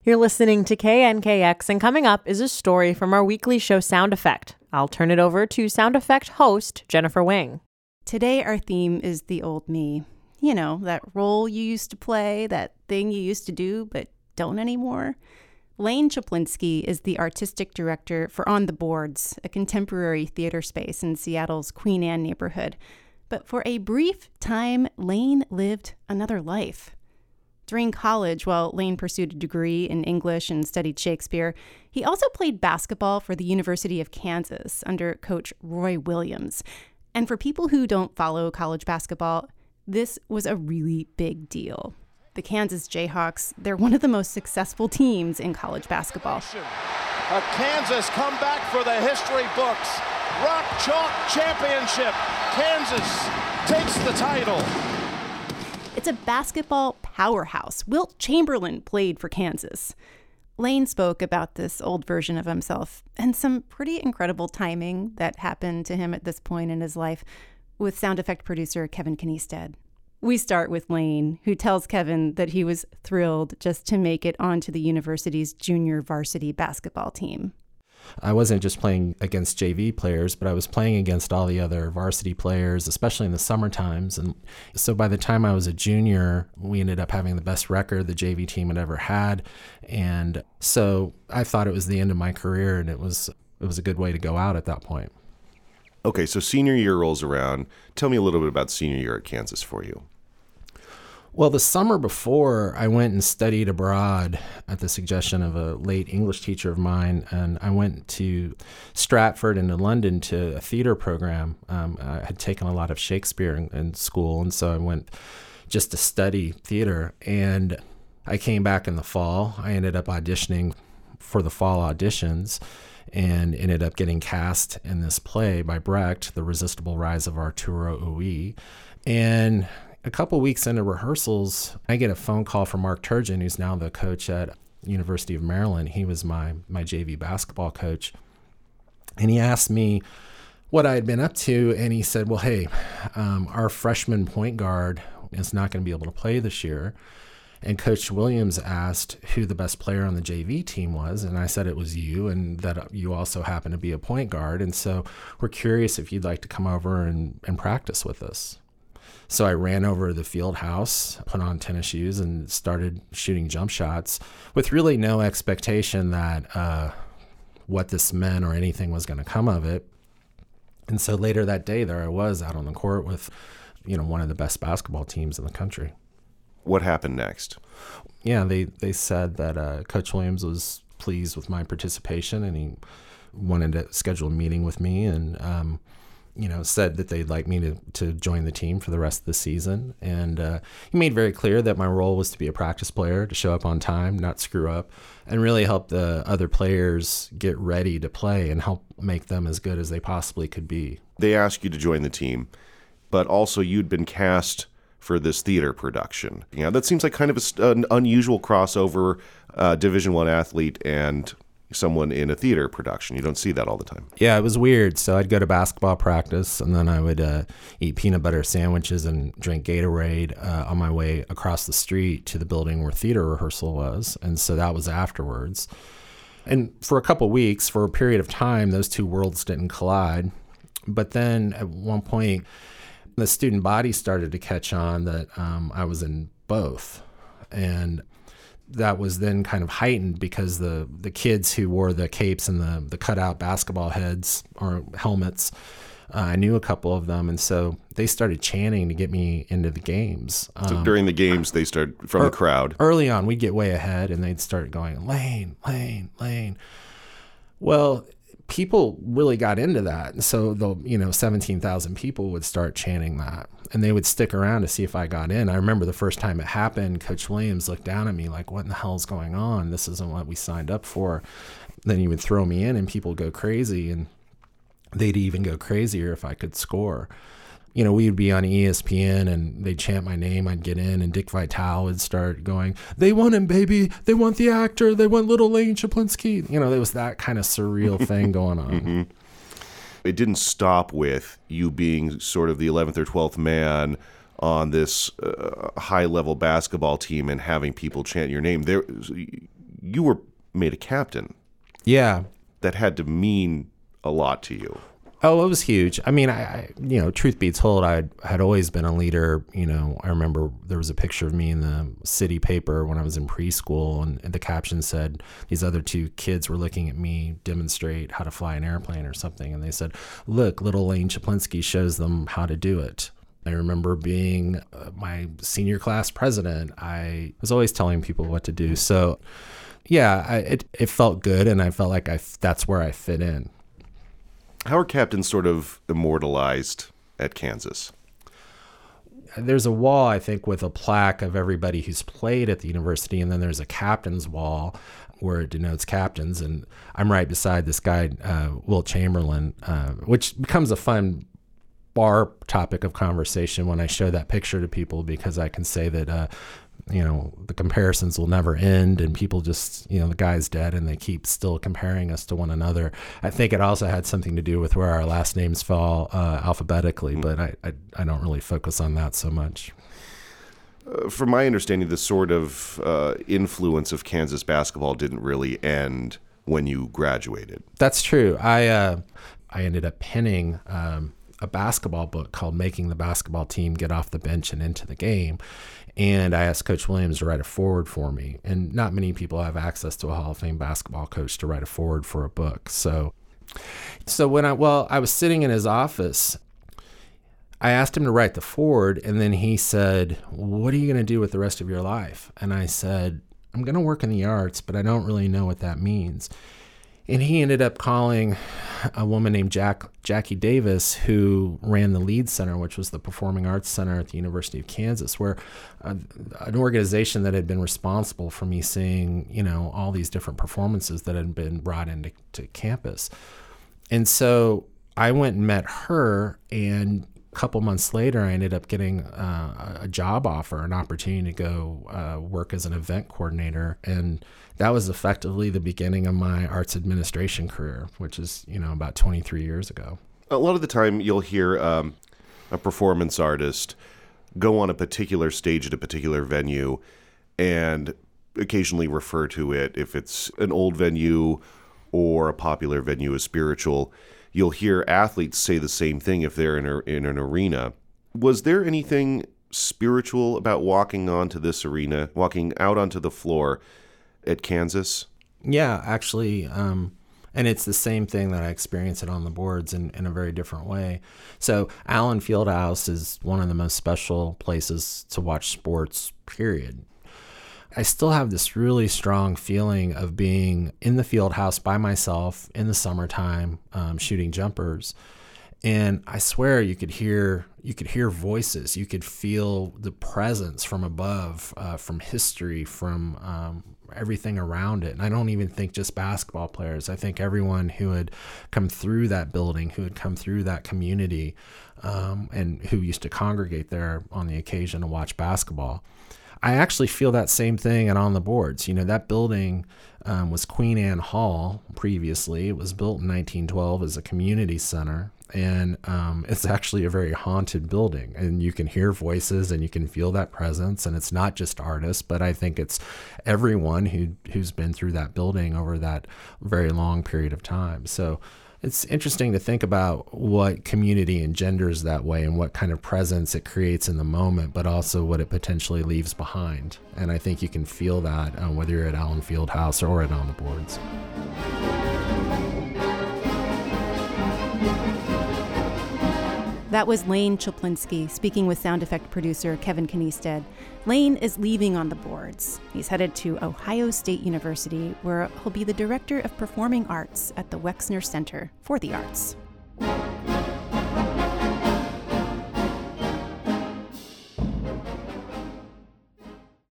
You're listening to KNKX, and coming up is a story from our weekly show Sound Effect. I'll turn it over to Sound Effect host Jennifer Wing. Today our theme is the old me. You know, that role you used to play, that thing you used to do but don't anymore. Lane Chaplinsky is the artistic director for On the Boards, a contemporary theater space in Seattle's Queen Anne neighborhood. But for a brief time, Lane lived another life. During college, while Lane pursued a degree in English and studied Shakespeare, he also played basketball for the University of Kansas under coach Roy Williams. And for people who don't follow college basketball, this was a really big deal. The Kansas Jayhawks, they're one of the most successful teams in college basketball. A Kansas comeback for the history books. Rock Chalk Championship. Kansas takes the title. It's a basketball powerhouse. Wilt Chamberlain played for Kansas. Lane spoke about this old version of himself and some pretty incredible timing that happened to him at this point in his life with sound effect producer Kevin Kniestead. We start with Lane, who tells Kevin that he was thrilled just to make it onto the university's junior varsity basketball team. I wasn't just playing against JV players, but I was playing against all the other varsity players, especially in the summer times. And so by the time I was a junior, we ended up having the best record the JV team had ever had. And so I thought it was the end of my career, and it was a good way to go out at that point. Okay, so senior year rolls around. Tell me a little bit about senior year at Kansas for you. Well, the summer before, I went and studied abroad at the suggestion of a late English teacher of mine, and I went to Stratford and to London to a theater program. I had taken a lot of Shakespeare in school, and so I went just to study theater. And I came back in the fall. I ended up auditioning for the fall auditions and ended up getting cast in this play by Brecht, The Resistible Rise of Arturo Ui. And a couple weeks into rehearsals, I get a phone call from Mark Turgeon, who's now the coach at University of Maryland. He was my JV basketball coach. And he asked me what I had been up to, and he said, well, hey, our freshman point guard is not going to be able to play this year. And Coach Williams asked who the best player on the JV team was, and I said it was you, and that you also happen to be a point guard. And so we're curious if you'd like to come over and practice with us. So I ran over to the field house, put on tennis shoes, and started shooting jump shots with really no expectation that what this meant or anything was going to come of it. And so later that day, there I was out on the court with, one of the best basketball teams in the country. What happened next? Yeah, they said that Coach Williams was pleased with my participation, and he wanted to schedule a meeting with me, and said that they'd like me to join the team for the rest of the season. And he made very clear that my role was to be a practice player, to show up on time, not screw up, and really help the other players get ready to play and help make them as good as they possibly could be. They asked you to join the team, but also you'd been cast for this theater production. That seems like kind of an unusual crossover, Division I athlete and someone in a theater production. You don't see that all the time. Yeah, it was weird. So I'd go to basketball practice, and then I would eat peanut butter sandwiches and drink Gatorade on my way across the street to the building where theater rehearsal was. And so that was afterwards. And for a couple weeks, for a period of time, those two worlds didn't collide. But then at one point, the student body started to catch on that I was in both. And that was then kind of heightened because the kids who wore the capes and the cutout basketball heads or helmets, I knew a couple of them, and so they started chanting to get me into the games. So during the games, they started from the crowd? Early on, we'd get way ahead, and they'd start going, Lane, Lane, Lane. Well, people really got into that. And so 17,000 people would start chanting that, and they would stick around to see if I got in. I remember the first time it happened, Coach Williams looked down at me like, what in the hell's going on? This isn't what we signed up for. Then he would throw me in, and people go crazy, and they'd even go crazier if I could score. We would be on ESPN and they'd chant my name, I'd get in, and Dick Vitale would start going, they want him, baby. They want the actor. They want little Lane Chaplinsky. There was that kind of surreal thing going on. Mm-hmm. It didn't stop with you being sort of the 11th or 12th man on this high-level basketball team and having people chant your name. you were made a captain. Yeah. That had to mean a lot to you. Oh, it was huge. I mean, I truth be told, I had always been a leader. I remember there was a picture of me in the city paper when I was in preschool, and the caption said, these other two kids were looking at me demonstrate how to fly an airplane or something. And they said, look, little Lane Chaplinsky shows them how to do it. I remember being my senior class president. I was always telling people what to do. So yeah, it felt good. And I felt like that's where I fit in. How are captains sort of immortalized at Kansas? There's a wall, I think, with a plaque of everybody who's played at the university, and then there's a captain's wall where it denotes captains. And I'm right beside this guy, Wilt Chamberlain, which becomes a fun bar topic of conversation when I show that picture to people, because I can say that the comparisons will never end, and people just, the guy's dead and they keep still comparing us to one another. I think it also had something to do with where our last names fall alphabetically, but I don't really focus on that so much. From my understanding, the sort of influence of Kansas basketball didn't really end when you graduated. That's true. I ended up penning a basketball book called Making the Basketball Team Get Off the Bench and Into the Game. And I asked Coach Williams to write a foreword for me. And not many people have access to a Hall of Fame basketball coach to write a foreword for a book. So when I was sitting in his office, I asked him to write the foreword, and then he said, what are you going to do with the rest of your life? And I said, I'm going to work in the arts, but I don't really know what that means. And he ended up calling a woman named Jackie Davis, who ran the Lead Center, which was the Performing Arts Center at the University of Kansas, where an organization that had been responsible for me seeing, all these different performances that had been brought into campus. And so I went and met her, and a couple months later, I ended up getting a job offer, an opportunity to go work as an event coordinator. And that was effectively the beginning of my arts administration career, which is, about 23 years ago. A lot of the time you'll hear a performance artist go on a particular stage at a particular venue and occasionally refer to it, if it's an old venue or a popular venue, as spiritual. You'll hear athletes say the same thing if they're in an arena. Was there anything spiritual about walking onto this arena, walking out onto the floor at Kansas? Yeah, actually, and it's the same thing that I experience it on the boards in a very different way. So Allen Fieldhouse is one of the most special places to watch sports, period. I still have this really strong feeling of being in the field house by myself in the summertime, shooting jumpers. And I swear you could hear voices. You could feel the presence from above, from history, from everything around it. And I don't even think just basketball players. I think everyone who had come through that building, who had come through that community, and who used to congregate there on the occasion to watch basketball. I actually feel that same thing and on the boards. That building was Queen Anne Hall previously. It was built in 1912 as a community center. And it's actually a very haunted building. And you can hear voices and you can feel that presence. And it's not just artists, but I think it's everyone who's been through that building over that very long period of time. So it's interesting to think about what community engenders that way and what kind of presence it creates in the moment, but also what it potentially leaves behind. And I think you can feel that whether you're at Allen Fieldhouse or at On the Boards. That was Lane Chaplinsky speaking with sound effect producer Kevin Kniestead. Lane is leaving On the Boards. He's headed to Ohio State University, where he'll be the director of performing arts at the Wexner Center for the Arts.